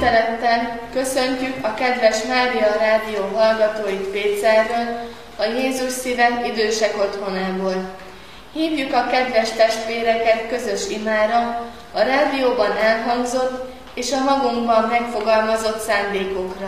tisztelettel köszöntjük a kedves Mária Rádió hallgatóit Pécserről, a Jézus Szíve idősek otthonából. Hívjuk a kedves testvéreket közös imára, a rádióban elhangzott és a magunkban megfogalmazott szándékokra.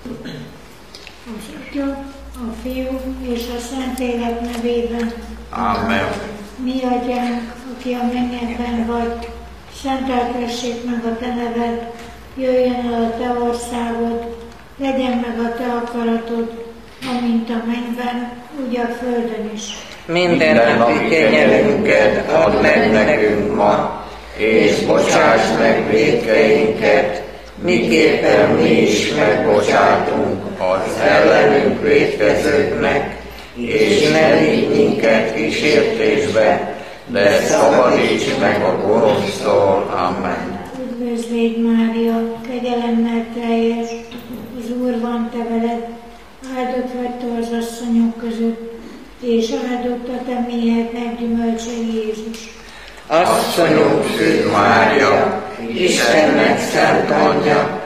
Az Atya, a Fiú és a Szentlélek nevében. Amen. Mi Atyánk, aki a mennyekben vagy, szenteltessék meg a te neved, jöjjön el a te országod, legyen meg a te akaratod, amint a mennyben, úgy a földön is. Minden napi kenyerünket add meg nekünk ma, és bocsáss meg vétkeinket, miképpen mi is megbocsátunk az ellenünk vétkezőknek, és ne vigy minket kísértésbe, de szabadíts meg a gonosztól. Amen. Üdvözlégy Mária, kegyelemmel teljes, az Úr van te veled, áldott vagy te az asszonyok között, és áldott a te méhednek gyümölcse Jézus. Asszonyunk Szűz Mária, Istennek szent anyja,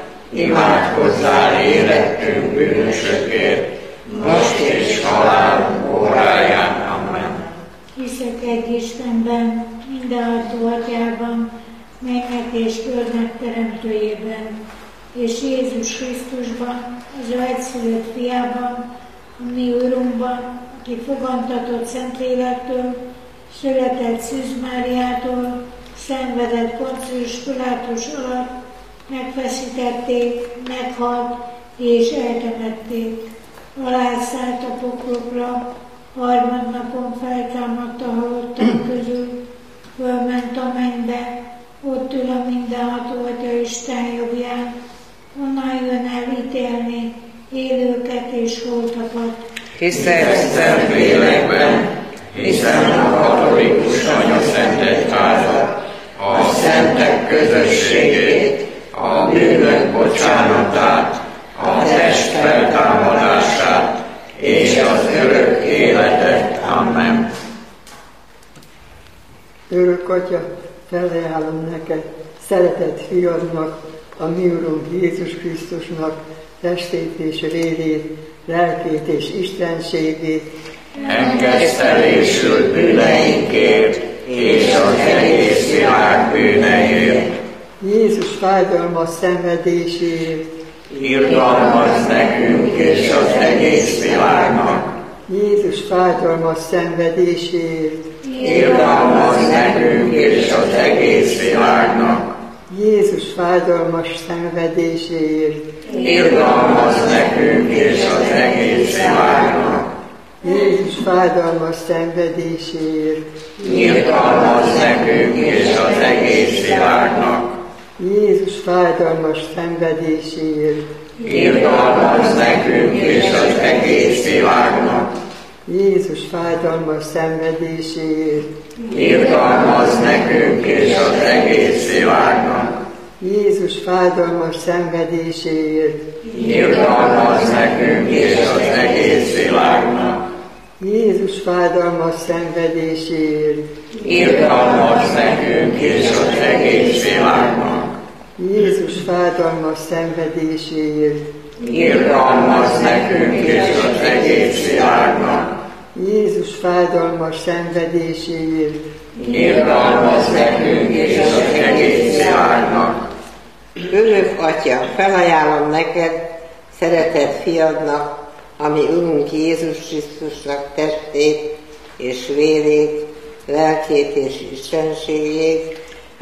imádkozzál érettünk bűnösökért, most és halálunk óráján. Amen. Hiszek egy Istenben, mindenható Atyában, mennek és földnek teremtőjében, és Jézus Krisztusban, az ő egyszülött Fiában, a mi Urunkban, aki fogantatott Szentlélektől, született Szűz Máriától, szenvedett Poncius Pilátus alatt, megfeszítették, meghalt és eltemették. Alászállt a poklokra, harmadnapon feltámadt a halottak közül, fölment a mennybe, ott ül a mindenható Atya Isten jobbján, onnan jön el ítélni élőket és holtakat. Hiszek szent lélekben, hiszem a katolikus anyaszentegyházat, a szentek közösségét, a bűnök bocsánatát, a test feltámadását és az örök életet. Amen. Örök Atya, felajánlom neked, szeretett fiadnak, a mi Urunk Jézus Krisztusnak testét és vérét, lelkét és istenségét, engesztelésül bűneinkért és az egész világ bűneiért. Jézus fájdalmas szenvedéséért, irgalmazz nekünk és az egész világnak. Jézus fájdalmas szenvedéséért, irgalmazz nekünk és az egész világnak. Jézus fájdalmas szenvedéséért, irgalmazz nekünk és az egész világnak. Jézus fájdalmas szenvedéséért, irgalmazz nekünk és az egész világnak. Jézus fájdalmas szenvedéséért, irgalmazz nekünk és az egész világnak. Jézus fájdalmas szenvedéséért, irgalmazz nekünk és az egész világnak. Jézus fájdalmas szenvedéséért, irgalmazz nekünk és az egész világnak. Jézus fájdalmas szenvedéséért, irgalmazz nekünk és az egész világnak. Jézus fájdalmas szenvedéséért, irgalmazz nekünk és az egész világnak. Jézus fájdalmas szenvedéséért, irgalmazz nekünk és az egész világnak. Örök Atya, felajánlom neked, szeretett fiadnak, ami Urunk Jézus Krisztusnak testét és vérét, lelkét és istenségét,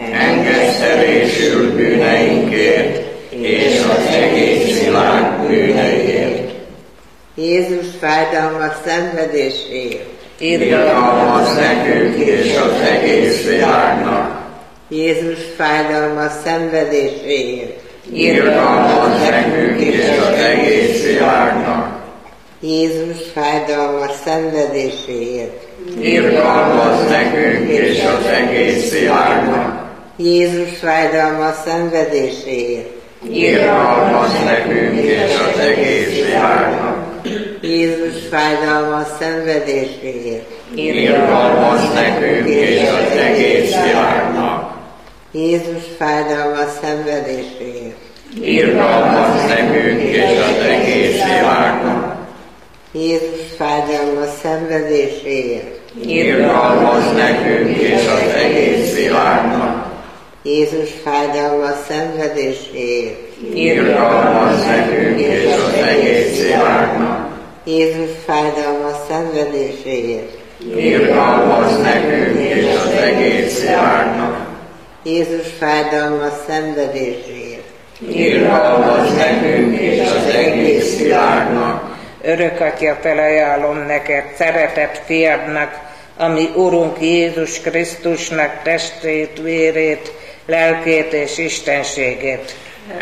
engesztelésül bűneinkért és az egész világ bűneiért. Jézus fájdalmas szenvedéséért, irgalmazz nekünk és az egész világnak. Jézus fájdalmas szenvedéséért, irgalmazz nekünk és az egész világnak. Jézus fájdalmas szenvedéséért, irgalmazz nekünk és az egész világnak. Jézus fájdalmas szenvedéséért, irgalmazz nekünk és az egész világnak. Jézus fájdalmas szenvedéséért, irgalmazz nekünk és az egész világnak. Jézus fájdalmas szenvedéséért, irgalmaz nekünk és az egész világnak. Jézus fájdalmas szenvedéséért, Irgalmaz nekünk és az egész világnak. Jézus fájdalmas szenvedéséért, Irgalmaz nekünk és az egész világnak. Jézus fájdalmas szenvedéséért, Irgalmaz nekünk és az egész világnak. Jézus fájdalmas szenvedéséért, Irgalmaz nekünk és az egész világnak. Örökatya, felajánlom neked szeretett fiadnak, ami Urunk Jézus Krisztusnak testét, vérét, lelkét és istenségét.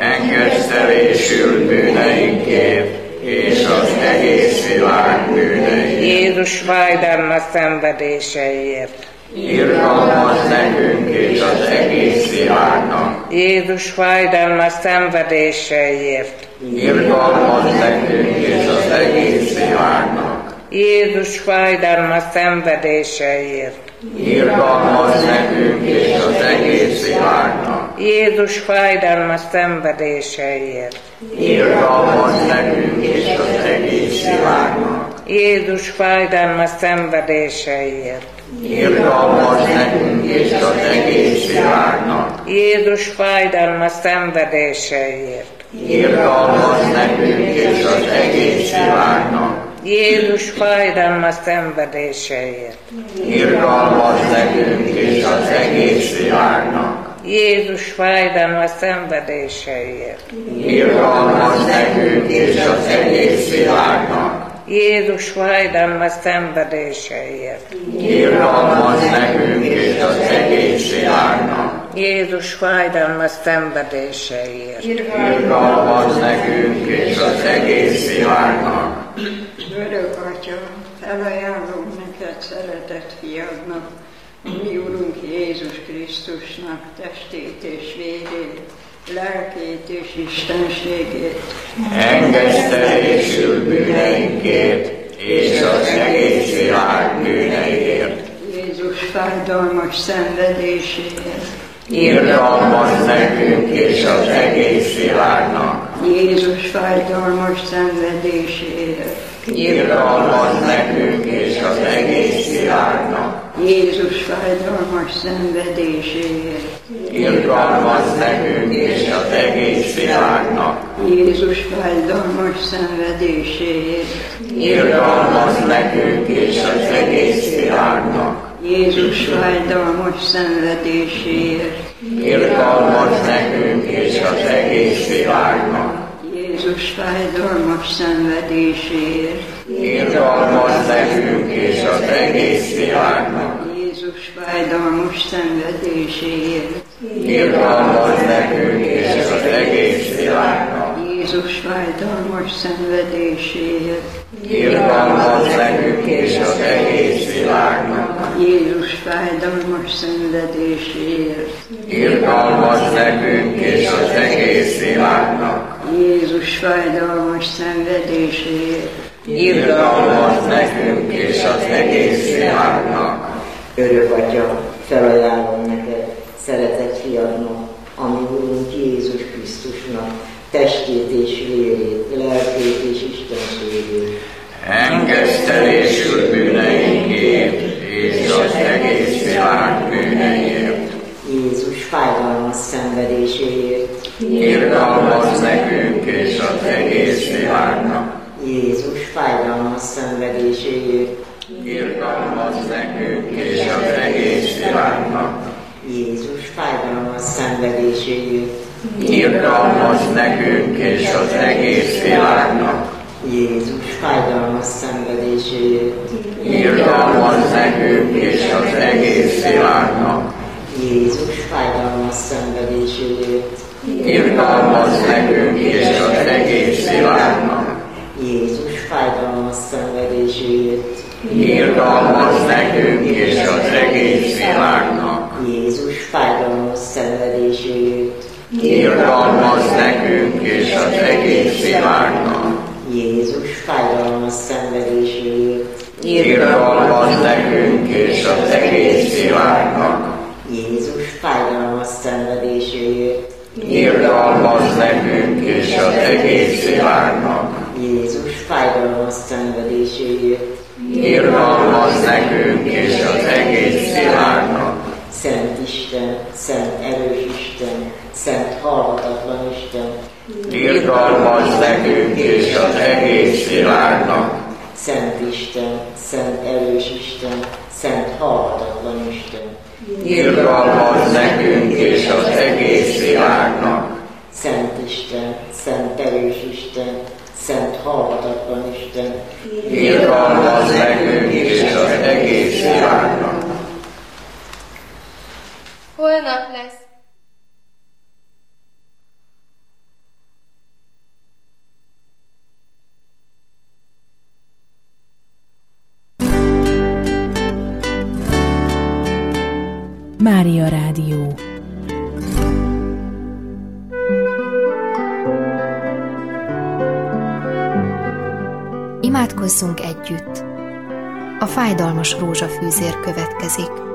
Engesztelésül bűneinkért és az egész világ bűneiért. Jézus fájdalmas szenvedéseiért. Irgalmaz nekünk és az egész világnak. Jézus fájdalmas szenvedéseiért. Irgalmaz nekünk és az egész világnak. Jézus fájdalmas szenvedéseiért. Irgalmaz nekünk és az egész világnak. Jézus fájdalmas szenvedéseiért. Irgalmaz nekünk és az egész világnak. Jézus fájdalmas szenvedéseiért. Irgalmaz nekünk és az egész világnak. Jézus fájdalmas szenvedéseiért. Irgalmaz nekünk és az egész világnak. Jézus fájdalmas szenvedéseiért. Irgalmaz nekünk és az egész világnak. Jézus fájdalmas szenvedéseiért. Irgalmaz nekünk és az egész világnak. Jézus fájdalmas szenvedéseiért. Irgalmaz nekünk és az egész világnak. Jézus fájdalmas szenvedéseiért. Irgalmaz nekünk és az egész világnak. Örök Atya, felajánlom neked szeretett fiadnak, mi Urunk Jézus Krisztusnak testét és vérét, lelkét és istenségét. Engesztelésül bűneinkért és az egész világ bűneiért. Jézus fájdalmas szenvedéséért. Irgalmaz nekünk és az egész világnak. Jézus fájdalmas szenvedéséért. Irgalmaz nekünk és az egész világnak. Jézus fájdalmas szenvedéséért. Irgalmaz nekünk és az egész világnak. Jézus fájdalmas szenvedéséért. Irgalmaz nekünk és az egész világnak. Jézus fájdalmas szenvedéséért. Irgalmaz nekünk és az egész világnak. Jézus fájdalmas szenvedéséért. Irgalmaz nekünk és az egész világnak. Jézus fájdalmas szenvedéséért. Irgalmaz nekünk és az egész világnak. Jézus fájdalmas szenvedéséért. Irgalmaz nekünk és az egész világnak. Jézus fájdalmas szenvedéséért. Irgalmaz nekünk és az egész világnak. Jézus fájdalmas szenvedéséért. Irgalmaz nekünk és az egész világnak. Örök Atya, felajánlom neked szeretett fiadnak, ami Urunk Jézus Krisztusnak testét és vérét, lelkét és istenségét. Engesztelésül bűneinkért és az egész világ bűneiért. Jézus fájdalmas szenvedéséért. Irgalmaz nekünk és az egész világnak. Jézus fájdalmas szenvedéséért. Irgalmaz nekünk és az egész világnak. Jézus fájdalmas szenvedéséért. Irgalmaz nekünk és az egész világnak. Jézus fájdalmas szenvedéséért. Irgalmaz nekünk és az egész világnak. Jézus fájdalmas szenvedéséért. Irgalmaz nekünk és az egész világnak. Jézus fájdalmas szenvedéséért. Irgalmaz nekünk és az egész világnak. Jézus fájdalmas szenvedéséért. Irgalmaz nekünk és az egész világnak. Jézus fájdalmas szenvedéséért. Irgalmaz nekünk és az egész világnak. Jézus fájdalmas szenvedéséért. irgalmazz nekünk és az egész világnak. Jézus fájdalmas szenvedéséért, Irgalmazz nekünk és az egész világnak. Szent Isten, Szent erős Isten, Szent halhatatlan Isten, Irgalmazz nekünk és az egész világnak. Szent Isten, Szent erős Isten, Szent halhatatlan Isten, Irgalmazz nekünk és az egész világnak. Szent Isten, Szent erős Isten, Szent halhatatlan Isten, Irgalmazz nekünk és az egész világnak. Holnap lesz. Mária Rádió. Imádkozzunk együtt. A fájdalmas rózsafűzér következik.